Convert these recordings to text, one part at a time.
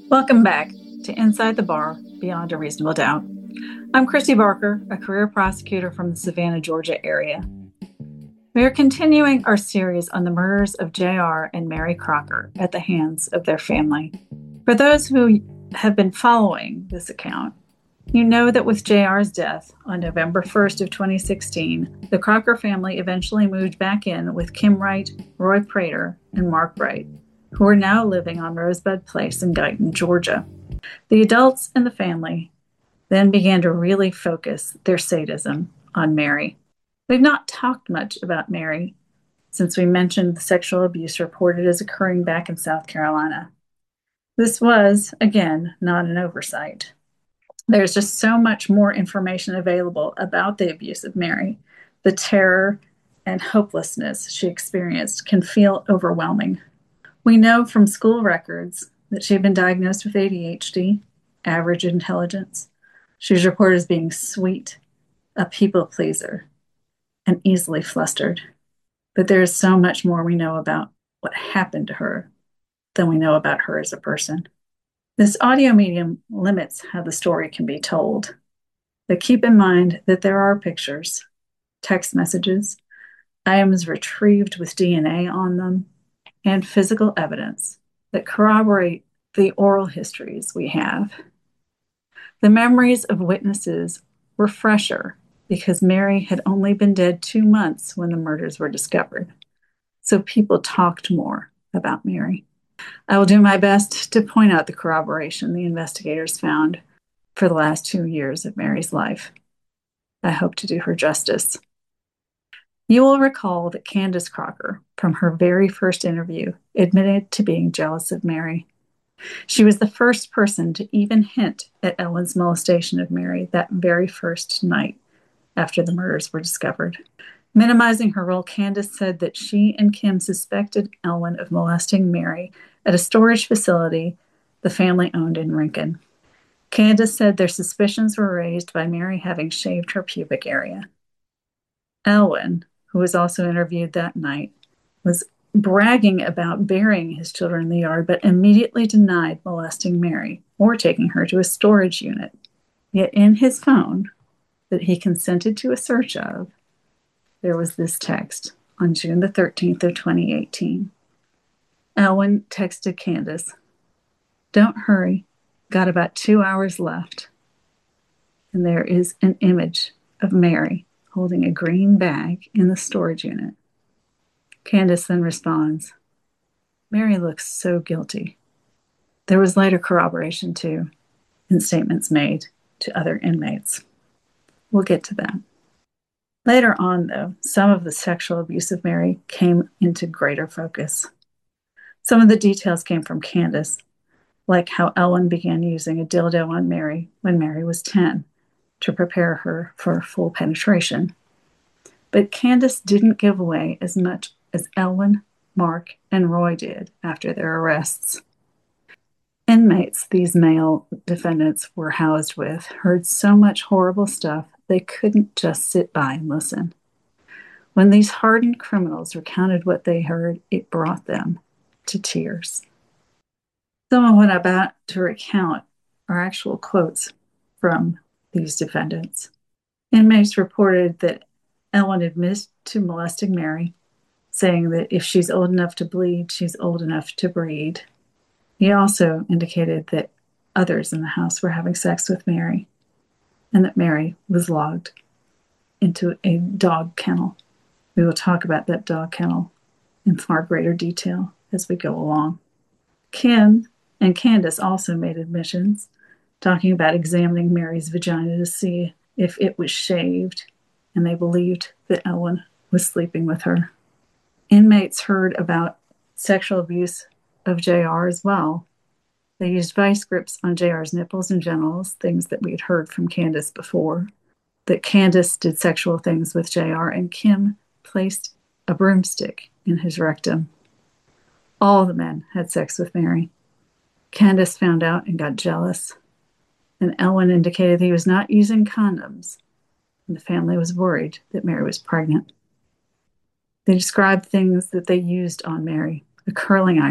Welcome back to Inside the Bar Beyond a Reasonable Doubt. I'm Christy Barker, a career prosecutor from the Savannah, Georgia area. We are continuing our series on the murders of J.R. and Mary Crocker at the hands of their family. For those who have been following this account, you know that with J.R.'s death on November 1st of 2016, the Crocker family eventually moved back in with Kim Wright, Roy Prater, and Mark Wright, who are now living on Rosebud Place in Guyton, Georgia. The adults in the family then began to really focus their sadism on Mary. We've not talked much about Mary since we mentioned the sexual abuse reported as occurring back in South Carolina. This was, again, not an oversight. There's just so much more information available about the abuse of Mary. The terror and hopelessness she experienced can feel overwhelming. We know from school records that she had been diagnosed with ADHD, average intelligence. She was reported as being sweet, a people pleaser, and easily flustered. But there is so much more we know about what happened to her than we know about her as a person. This audio medium limits how the story can be told. But keep in mind that there are pictures, text messages, items retrieved with DNA on them, and physical evidence that corroborate the oral histories we have. The memories of witnesses were fresher because Mary had only been dead 2 months when the murders were discovered. So people talked more about Mary. I will do my best to point out the corroboration the investigators found for the last 2 years of Mary's life. I hope to do her justice. You will recall that Candace Crocker, from her very first interview, admitted to being jealous of Mary. She was the first person to even hint at Ellen's molestation of Mary that very first night after the murders were discovered. Minimizing her role, Candace said that she and Kim suspected Ellen of molesting Mary at a storage facility the family owned in Rincon. Candace said their suspicions were raised by Mary having shaved her pubic area. Elwin, who was also interviewed that night, was bragging about burying his children in the yard, but immediately denied molesting Mary or taking her to a storage unit. Yet in his phone that he consented to a search of, there was this text on June the 13th of 2018. Elwin texted Candace, "Don't hurry, got about 2 hours left." And there is an image of Mary holding a green bag in the storage unit. Candace then responds, "Mary looks so guilty." There was later corroboration, too, in statements made to other inmates. We'll get to that. Later on, though, some of the sexual abuse of Mary came into greater focus. Some of the details came from Candace, like how Ellen began using a dildo on Mary when Mary was 10 to prepare her for full penetration. But Candace didn't give away as much as Ellen, Mark, and Roy did after their arrests. Inmates these male defendants were housed with heard so much horrible stuff they couldn't just sit by and listen. When these hardened criminals recounted what they heard, it brought them to tears. Some of what I'm about to recount are actual quotes from these defendants. Inmates reported that Ellen admitted to molesting Mary, saying that if she's old enough to bleed, she's old enough to breed. He also indicated that others in the house were having sex with Mary and that Mary was locked into a dog kennel. We will talk about that dog kennel in far greater detail as we go along. Kim and Candace also made admissions, talking about examining Mary's vagina to see if it was shaved, and they believed that Ellen was sleeping with her. Inmates heard about sexual abuse of JR as well. They used vice grips on JR's nipples and genitals, things that we had heard from Candace before, that Candace did sexual things with JR, and Kim placed a broomstick in his rectum. All the men had sex with Mary. Candace found out and got jealous, and Ellen indicated he was not using condoms, and the family was worried that Mary was pregnant. They described things that they used on Mary: a curling iron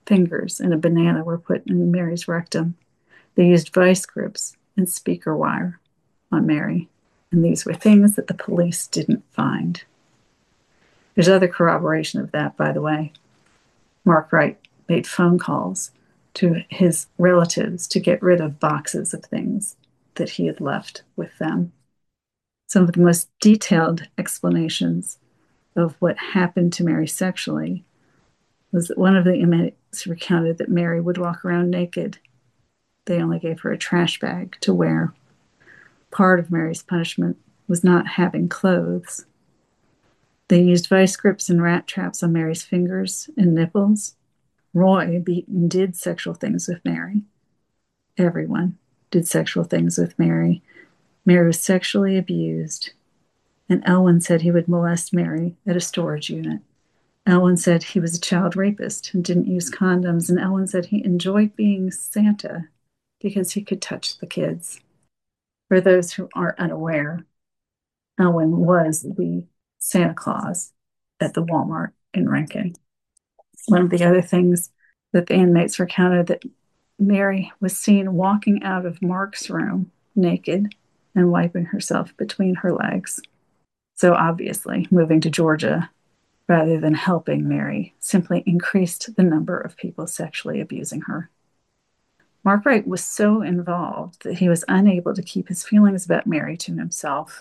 fingers and a banana were put in Mary's rectum. They used vice grips and speaker wire on Mary, and these were things that the police didn't find. There's other corroboration of that, by the way. Mark Wright made phone calls to his relatives to get rid of boxes of things that he had left with them. Some of the most detailed explanations of what happened to Mary sexually was that one of the inmates recounted that Mary would walk around naked. They only gave her a trash bag to wear. Part of Mary's punishment was not having clothes. They used vice grips and rat traps on Mary's fingers and nipples. Roy Beaton did sexual things with Mary. Everyone did sexual things with Mary. Mary was sexually abused, and Elwyn said he would molest Mary at a storage unit. Elwyn said he was a child rapist and didn't use condoms, and Elwyn said he enjoyed being Santa because he could touch the kids. For those who are unaware, Elwyn was the Santa Claus at the Walmart in Rankin. One of the other things that the inmates recounted that Mary was seen walking out of Mark's room naked and wiping herself between her legs. So obviously, moving to Georgia rather than helping Mary simply increased the number of people sexually abusing her. Mark Wright was so involved that he was unable to keep his feelings about Mary to himself.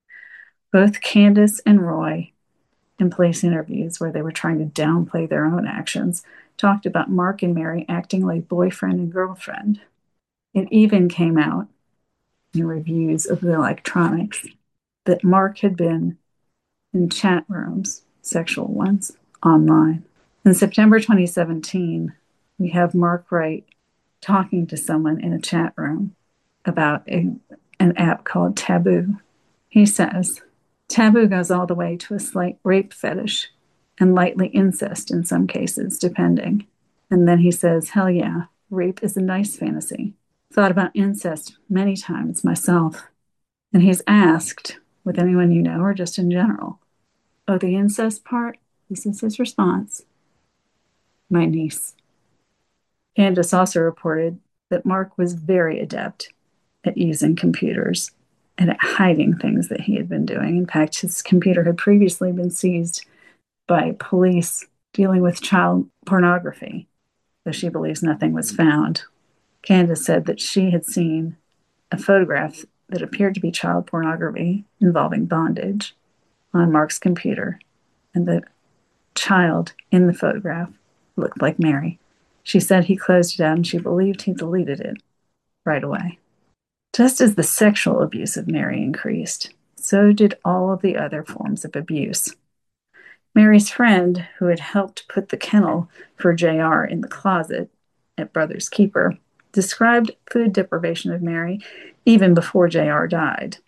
Both Candace and Roy, in police interviews where they were trying to downplay their own actions, talked about Mark and Mary acting like boyfriend and girlfriend. It even came out in reviews of the electronics that Mark had been in chat rooms, sexual ones, online. In September 2017, we have Mark Wright talking to someone in a chat room about an app called Taboo. He says, Taboo goes all the way to a slight rape fetish and lightly incest in some cases, depending. And then he says, hell yeah, rape is a nice fantasy. Thought about incest many times myself. And he's asked, with anyone you know or just in general, oh, the incest part? This is his response. My niece. Candace also reported that Mark was very adept at using computers and at hiding things that he had been doing. In fact, his computer had previously been seized by police dealing with child pornography, though she believes nothing was found. Candace said that she had seen a photograph that appeared to be child pornography involving bondage on Mark's computer, and the child in the photograph looked like Mary. She said he closed it out and she believed he deleted it right away. Just as the sexual abuse of Mary increased, so did all of the other forms of abuse. Mary's friend, who had helped put the kennel for JR in the closet at Brothers Keeper, described food deprivation of Mary even before JR died.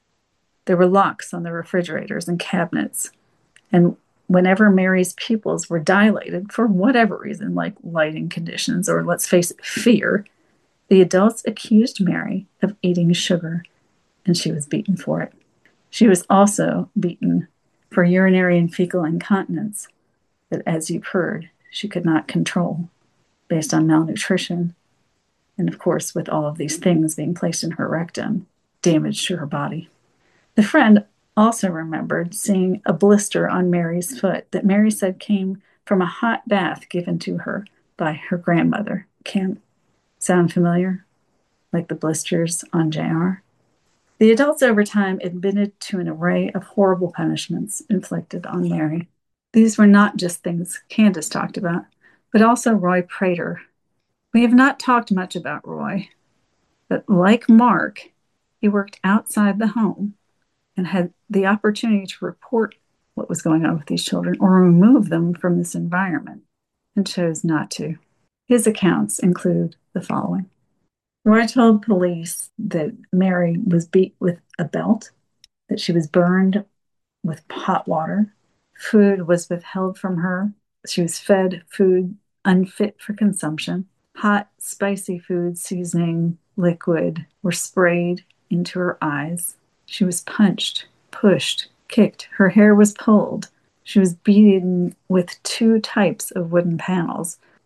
There were locks on the refrigerators and cabinets, and whenever Mary's pupils were dilated for whatever reason, like lighting conditions or, let's face it, fear, the adults accused Mary of eating sugar, and she was beaten for it. She was also beaten for urinary and fecal incontinence that, as you've heard, she could not control based on malnutrition. And of course, with all of these things being placed in her rectum, damage to her body. The friend also remembered seeing a blister on Mary's foot that Mary said came from a hot bath given to her by her grandmother. Can sound familiar? Like the blisters on JR? The adults over time admitted to an array of horrible punishments inflicted on Mary. These were not just things Candace talked about, but also Roy Prater. We have not talked much about Roy, but like Mark, he worked outside the home and had the opportunity to report what was going on with these children or remove them from this environment, and chose not to. His accounts include the following. Roy told police that Mary was beat with a belt, that she was burned with hot water, food was withheld from her, she was fed food unfit for consumption, hot, spicy food seasoning liquid were sprayed into her eyes. She was punched, pushed, kicked. Her hair was pulled. She was beaten with 2 types of wooden panels,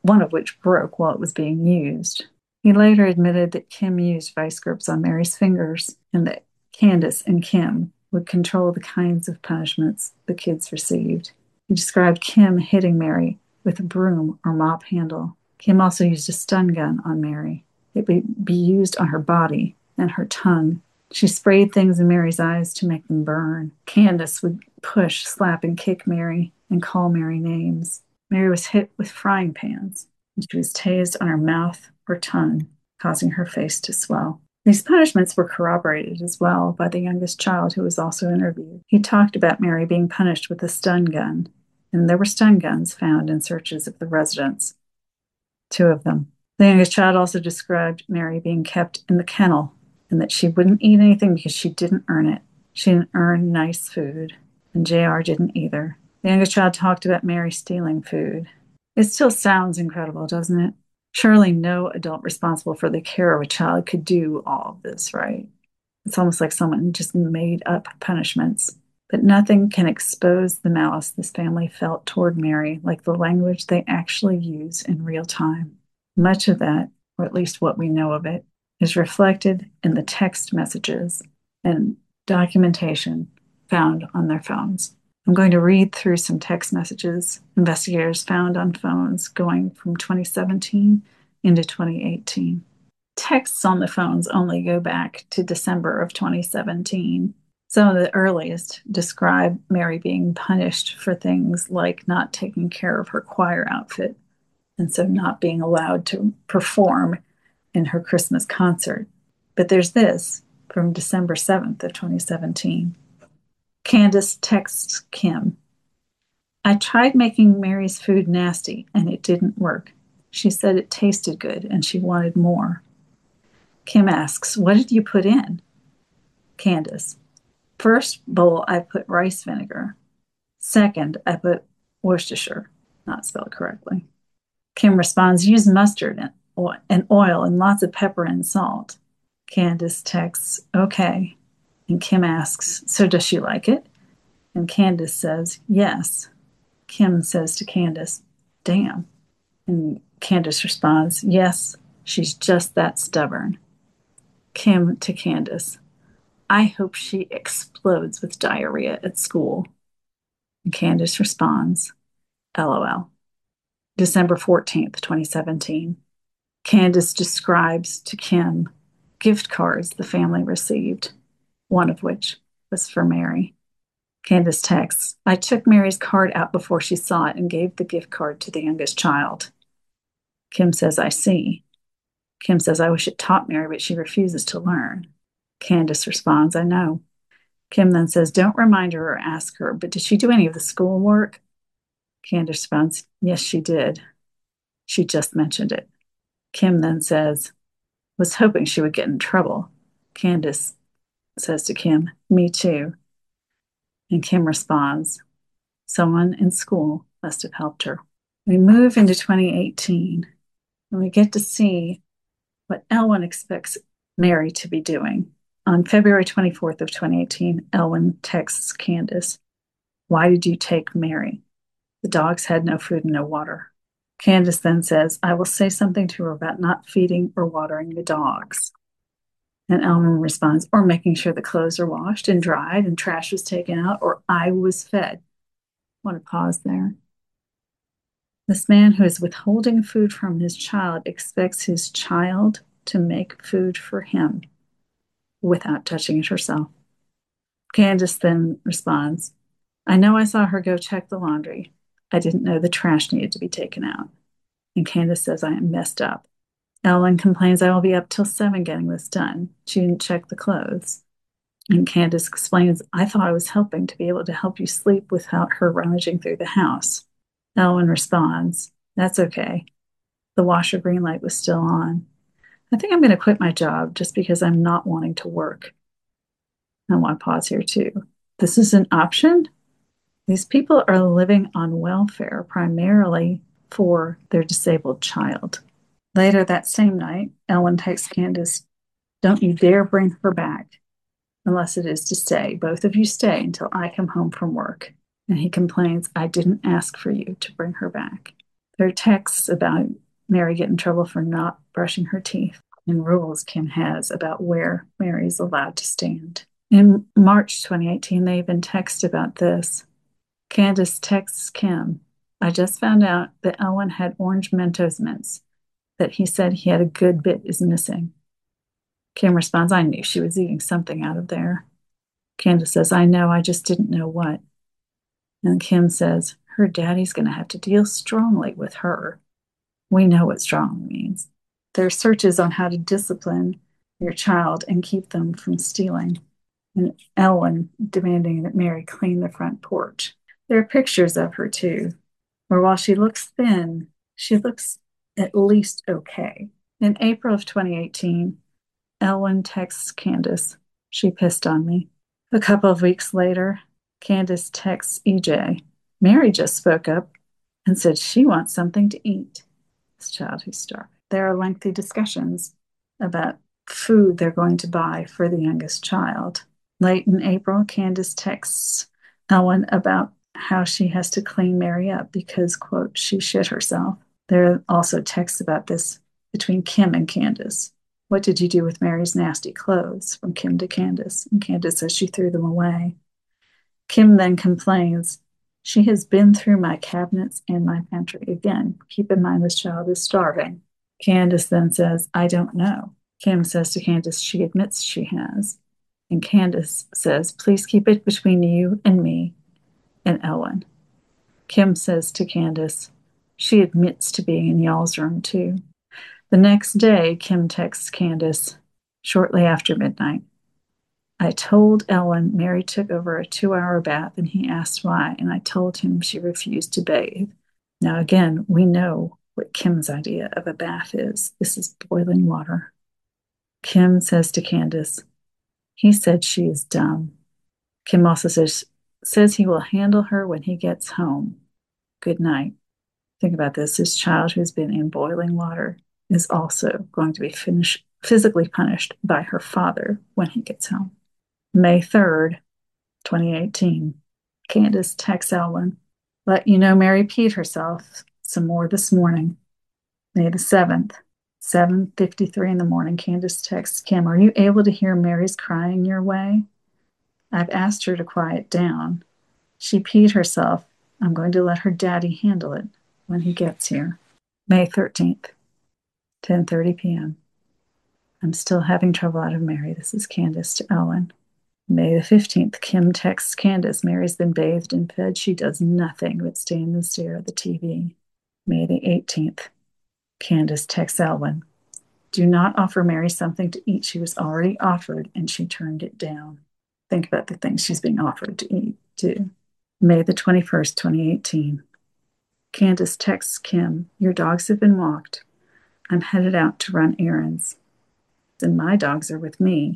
one of which broke while it was being used. He later admitted that Kim used vice grips on Mary's fingers and that Candace and Kim would control the kinds of punishments the kids received. He described Kim hitting Mary with a broom or mop handle. Kim also used a stun gun on Mary. It would be used on her body and her tongue. She sprayed things in Mary's eyes to make them burn. Candace would push, slap, and kick Mary and call Mary names. Mary was hit with frying pans, and she was tased on her mouth or tongue, causing her face to swell. These punishments were corroborated as well by the youngest child who was also interviewed. He talked about Mary being punished with a stun gun, and there were stun guns found in searches of the residence, 2 of them. The youngest child also described Mary being kept in the kennel and that she wouldn't eat anything because she didn't earn it. She didn't earn nice food, and JR didn't either. The youngest child talked about Mary stealing food. It still sounds incredible, doesn't it? Surely no adult responsible for the care of a child could do all of this, right? It's almost like someone just made up punishments. But nothing can expose the malice this family felt toward Mary like the language they actually use in real time. Much of that, or at least what we know of it, is reflected in the text messages and documentation found on their phones. I'm going to read through some text messages investigators found on phones going from 2017 into 2018. Texts on the phones only go back to December of 2017. Some of the earliest describe Mary being punished for things like not taking care of her choir outfit, and so not being allowed to perform in her Christmas concert. But there's this from December 7th of 2017. Candace texts Kim, I tried making Mary's food nasty and it didn't work. She said it tasted good and she wanted more. Kim asks, what did you put in? Candace, first bowl I put rice vinegar. Second, I put Worcestershire, not spelled correctly. Kim responds, use mustard and oil and lots of pepper and salt. Candace texts, okay. And Kim asks, so does she like it? And Candace says, yes. Kim says to Candace, damn. And Candace responds, yes, she's just that stubborn. Kim to Candace, I hope she explodes with diarrhea at school. And Candace responds, LOL. December 14th, 2017. Candace describes to Kim gift cards the family received, one of which was for Mary. Candace texts, I took Mary's card out before she saw it and gave the gift card to the youngest child. Kim says, I see. Kim says, I wish it taught Mary, but she refuses to learn. Candace responds, I know. Kim then says, don't remind her or ask her, but did she do any of the schoolwork? Candace responds, yes, she did. She just mentioned it. Kim then says, was hoping she would get in trouble. Candace says to Kim, me too. And Kim responds, someone in school must have helped her. We move into 2018 and we get to see what Elwyn expects Mary to be doing. On February 24th of 2018, Elwyn texts Candace, why did you take Mary? The dogs had no food and no water. Candace then says, I will say something to her about not feeding or watering the dogs. And Elwyn responds, or making sure the clothes are washed and dried and trash was taken out, or I was fed. I want to pause there. This man who is withholding food from his child expects his child to make food for him without touching it herself. Candace then responds, I know I saw her go check the laundry. I didn't know the trash needed to be taken out. And Candace says, I am messed up. Ellen complains, I will be up till 7 getting this done. She didn't check the clothes. And Candace explains, I thought I was helping to be able to help you sleep without her rummaging through the house. Ellen responds, that's okay. The washer green light was still on. I think I'm going to quit my job just because I'm not wanting to work. I want to pause here too. This is an option? These people are living on welfare primarily for their disabled child. Later that same night, Ellen texts Candace, don't you dare bring her back unless it is to stay. Both of you stay until I come home from work. And he complains, I didn't ask for you to bring her back. There are texts about Mary getting in trouble for not brushing her teeth and rules Kim has about where Mary's allowed to stand. In March 2018, they even text about this. Candace texts Kim, I just found out that Elwyn had orange Mentos mints, that he said he had a good bit is missing. Kim responds, I knew she was eating something out of there. Candace says, I know, I just didn't know what. And Kim says, her daddy's going to have to deal strongly with her. We know what strong means. There are searches on how to discipline your child and keep them from stealing. And Elwyn demanding that Mary clean the front porch. There are pictures of her too, where while she looks thin, she looks at least okay. In April of 2018, Elwyn texts Candace, she pissed on me. A couple of weeks later, Candace texts EJ, Mary just spoke up and said she wants something to eat. This child who's starving. There are lengthy discussions about food they're going to buy for the youngest child. Late in April, Candace texts Elwyn about how she has to clean Mary up because, quote, she shit herself. There are also texts about this between Kim and Candace. What did you do with Mary's nasty clothes? From Kim to Candace. And Candace says she threw them away. Kim then complains, she has been through my cabinets and my pantry again. Keep in mind this child is starving. Candace then says, I don't know. Kim says to Candace she admits she has. And Candace says, please keep it between you and me and Elwyn. Kim says to Candace, she admits to being in y'all's room too. The next day, Kim texts Candace shortly after midnight. I told Elwyn Mary took over a 2-hour bath and he asked why, and I told him she refused to bathe. Now, again, we know what Kim's idea of a bath is. This is boiling water. Kim says to Candace, he said she is dumb. Kim also says he will handle her when he gets home. Good night. Think about this. This child who's been in boiling water is also going to be physically punished by her father when he gets home. May 3rd, 2018. Candace texts Elwyn, let you know Mary peed herself some more this morning. May the 7th, 7:53 in the morning, Candace texts Kim, are you able to hear Mary's crying your way? I've asked her to quiet down. She peed herself. I'm going to let her daddy handle it when he gets here. May 13th, 10:30 p.m. I'm still having trouble out of Mary. This is Candace to Elwyn. May the 15th, Kim texts Candace, Mary's been bathed and fed. She does nothing but stand and stare at the TV. May the 18th, Candace texts Elwyn, do not offer Mary something to eat. She was already offered and she turned it down. Think about the things she's being offered to eat, too. May the 21st, 2018, Candace texts Kim, your dogs have been walked. I'm headed out to run errands. Then my dogs are with me.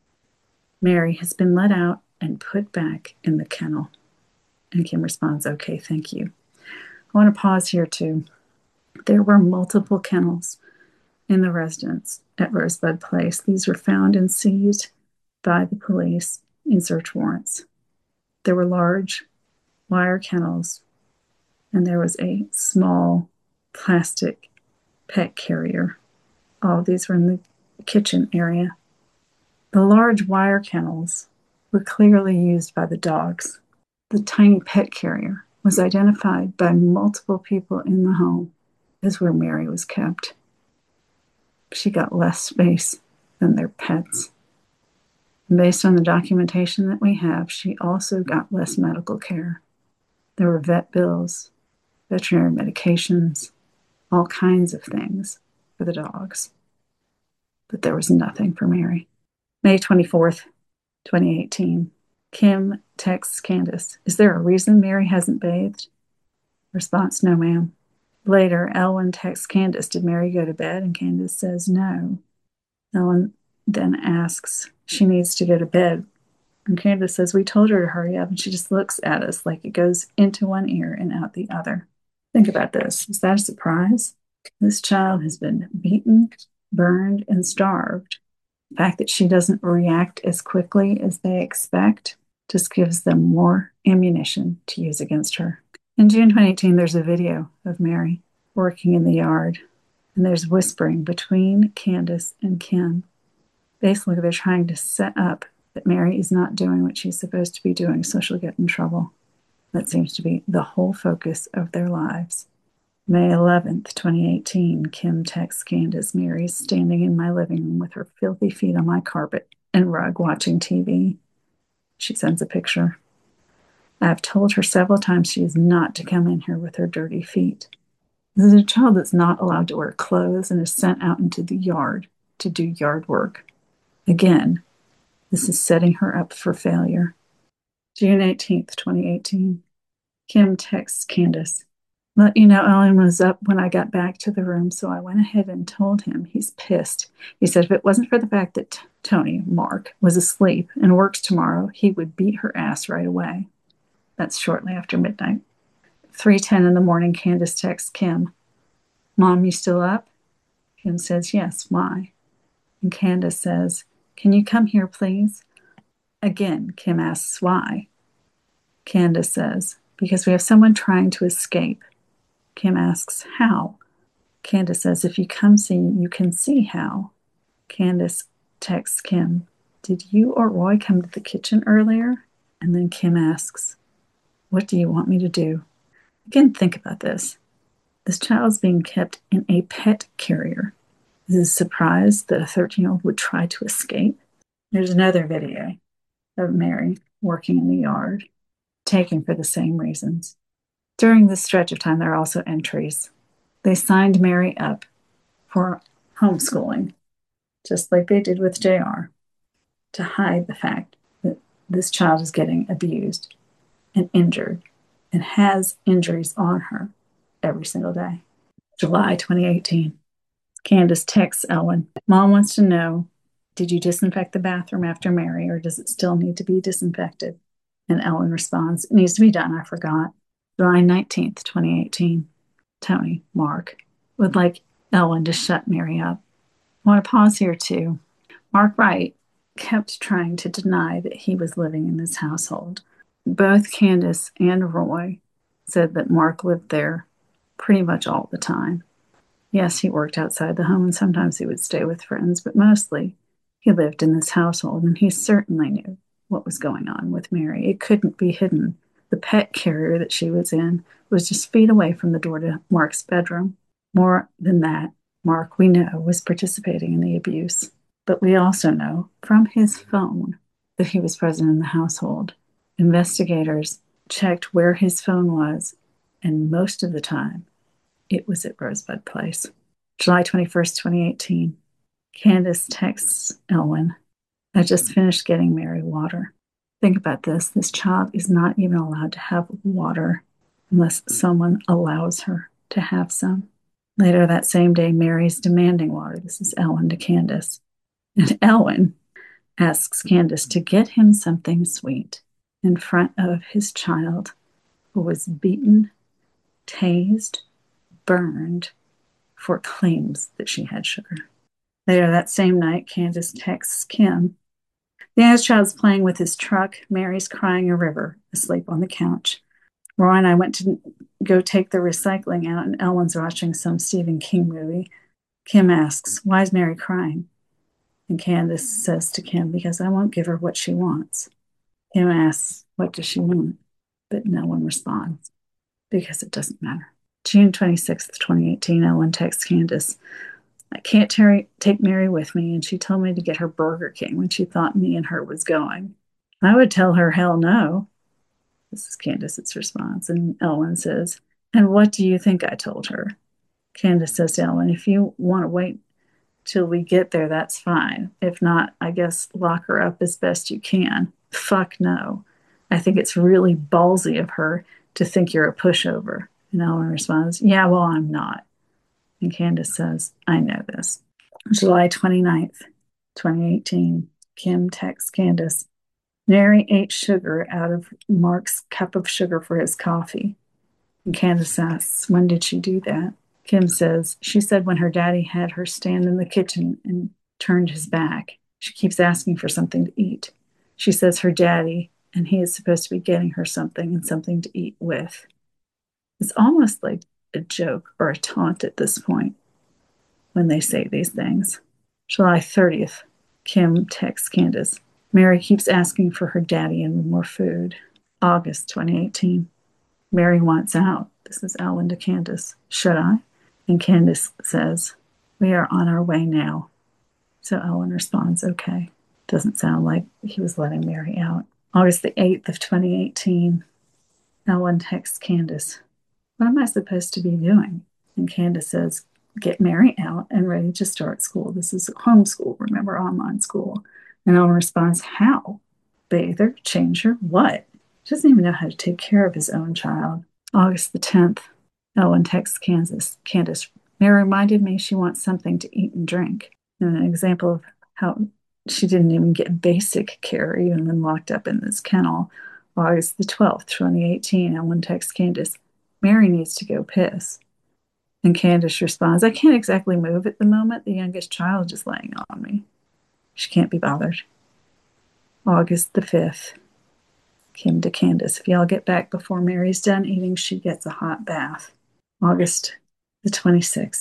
Mary has been let out and put back in the kennel. And Kim responds, okay, thank you. I want to pause here too. There were multiple kennels in the residence at Rosebud Place. These were found and seized by the police in search warrants. There were large wire kennels, and there was a small plastic pet carrier. All of these were in the kitchen area. The large wire kennels were clearly used by the dogs. The tiny pet carrier was identified by multiple people in the home as where Mary was kept. She got less space than their pets. And based on the documentation that we have, she also got less medical care. There were vet bills, veterinary medications, all kinds of things for the dogs. But there was nothing for Mary. May 24th, 2018. Kim texts Candace, is there a reason Mary hasn't bathed? Response, no, ma'am. Later, Elwyn texts Candace, did Mary go to bed? And Candace says no. Elwyn then asks, she needs to go to bed. And Candace says, we told her to hurry up. And she just looks at us like it goes into one ear and out the other. Think about this. Is that a surprise? This child has been beaten, burned, and starved. The fact that she doesn't react as quickly as they expect just gives them more ammunition to use against her. In June 2018, there's a video of Mary. working in the yard, and there's whispering between Candace and Kim. Basically, they're trying to set up that Mary is not doing what she's supposed to be doing, so she'll get in trouble. That seems to be the whole focus of their lives. May 11th, 2018, Kim texts Candace, Mary's standing in my living room with her filthy feet on my carpet and rug watching TV. She sends a picture. I have told her several times she is not to come in here with her dirty feet. This is a child that's not allowed to wear clothes and is sent out into the yard to do yard work. Again, this is setting her up for failure. June 18th, 2018. Kim texts Candace, let you know Ellen was up when I got back to the room, so I went ahead and told him. He's pissed. He said if it wasn't for the fact that Tony, Mark, was asleep and works tomorrow, he would beat her ass right away. That's shortly after midnight. 3:10 in the morning, Candace texts Kim, Mom, you still up? Kim says, yes, why? And Candace says, can you come here, please? Again, Kim asks why. Candace says, because we have someone trying to escape. Kim asks, how? Candace says, if you come see, you can see how. Candace texts Kim, did you or Roy come to the kitchen earlier? And then Kim asks, what do you want me to do? Again, think about this. This child's being kept in a pet carrier. Is it a surprise that a 13-year-old would try to escape? There's another video of Mary working in the yard, taken for the same reasons. During this stretch of time, there are also entries. They signed Mary up for homeschooling, just like they did with JR, to hide the fact that this child is getting abused and injured and has injuries on her every single day. July 2018. Candace texts Ellen, Mom wants to know, did you disinfect the bathroom after Mary, or does it still need to be disinfected? And Ellen responds, it needs to be done, I forgot. July 19th, 2018. Tony, Mark, would like Ellen to shut Mary up. I want to pause here too. Mark Wright kept trying to deny that he was living in this household. Both Candace and Roy said that Mark lived there pretty much all the time. Yes, he worked outside the home and sometimes he would stay with friends, but mostly he lived in this household and he certainly knew what was going on with Mary. It couldn't be hidden. The pet carrier that she was in was just feet away from the door to Mark's bedroom. More than that, Mark, we know, was participating in the abuse. But we also know from his phone that he was present in the household. Investigators checked where his phone was, and most of the time, it was at Rosebud Place. July 21st, 2018. Candace texts Ellen, I just finished getting Mary water. Think about this. This child is not even allowed to have water unless someone allows her to have some. Later that same day, Mary's demanding water. This is Ellen to Candace. And Ellen asks Candace to get him something sweet in front of his child who was beaten, tased, burned for claims that she had sugar. Later that same night, Candace texts Kim. The youngest child's playing with his truck. Mary's crying a river, asleep on the couch. Roy and I went to go take the recycling out, and Ellen's watching some Stephen King movie. Kim asks, why is Mary crying? And Candace says to Kim, because I won't give her what she wants. Kim asks, what does she want? But no one responds, because it doesn't matter. June 26th, 2018, Ellen texts Candace, I can't take Mary with me, and she told me to get her Burger King when she thought me and her was going. I would tell her, hell no. This is Candace's response, and Ellen says, and what do you think I told her? Candace says to Ellen, if you want to wait till we get there, that's fine. If not, I guess lock her up as best you can. Fuck no. I think it's really ballsy of her to think you're a pushover. And Ellen responds, yeah, well, I'm not. And Candace says, I know this. July 29th, 2018, Kim texts Candace, Mary ate sugar out of Mark's cup of sugar for his coffee. And Candace asks, when did she do that? Kim says, she said when her daddy had her stand in the kitchen and turned his back. She keeps asking for something to eat. She says her daddy, and he is supposed to be getting her something and something to eat with. It's almost like a joke or a taunt at this point when they say these things. July 30th, Kim texts Candace, Mary keeps asking for her daddy and more food. August 2018, Mary wants out. This is Ellen to Candace. Should I? And Candace says, we are on our way now. So Ellen responds, okay. Doesn't sound like he was letting Mary out. August the 8th of 2018, Ellen texts Candace, what am I supposed to be doing? And Candace says, get Mary out and ready to start school. This is homeschool, remember, online school. And Ellen responds, how? Bathe her, change her, what? She doesn't even know how to take care of his own child. August the 10th, Ellen texts Candace, Mary reminded me she wants something to eat and drink. And an example of how she didn't even get basic care even when locked up in this kennel. August the 12th, 2018, Ellen texts Candace, Mary needs to go piss. And Candace responds, I can't exactly move at the moment. The youngest child is laying on me. She can't be bothered. August the 5th, Kim to Candace, if y'all get back before Mary's done eating, she gets a hot bath. August the 26th,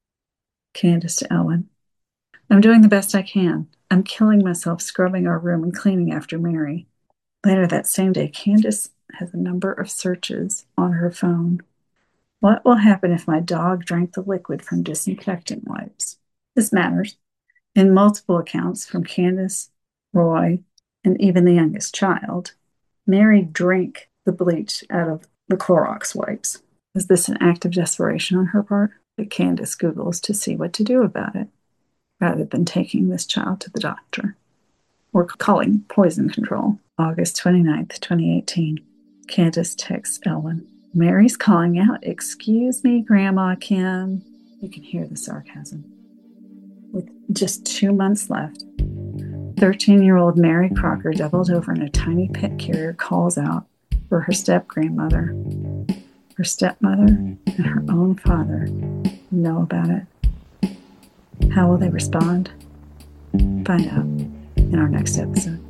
Candace to Ellen, I'm doing the best I can. I'm killing myself scrubbing our room and cleaning after Mary. Later that same day, Candace has a number of searches on her phone. What will happen if my dog drank the liquid from disinfectant wipes? This matters. In multiple accounts from Candace, Roy, and even the youngest child, Mary drank the bleach out of the Clorox wipes. Is this an act of desperation on her part? That Candace Googles to see what to do about it, rather than taking this child to the doctor or calling poison control. August 29th, 2018, Candace texts Ellen, Mary's calling out, excuse me, Grandma Kim. You can hear the sarcasm. With just 2 months left, 13-year-old Mary Crocker, doubled over in a tiny pet carrier, calls out for her step-grandmother. Her stepmother and her own father know about it. How will they respond? Find out in our next episode.